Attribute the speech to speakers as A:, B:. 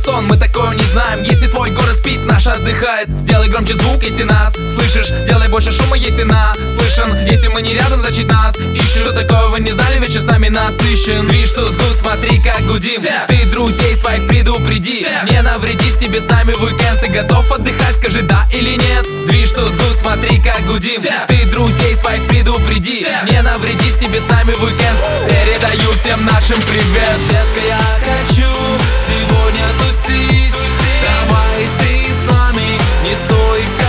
A: сон, мы такое не знаем. Если твой город спит, наш отдыхает. Сделай громче звук, если нас слышишь. Сделай больше шума, если нас слышен. Если мы не рядом, значит нас ищут. Что такое вы не знали, вечер с нами насыщен. Движ тут гуд, смотри как гудим. Ты друзей своих предупреди. Не навредит тебе с нами в уикенд. Ты готов отдыхать, скажи да или нет. Движ тут гуд, смотри как гудим. Ты друзей своих предупреди. Не навредит тебе с нами в уикенд. Передаю всем нашим привет.
B: Детка, я хочу сегодня тусить. Давай ты с нами, не стой.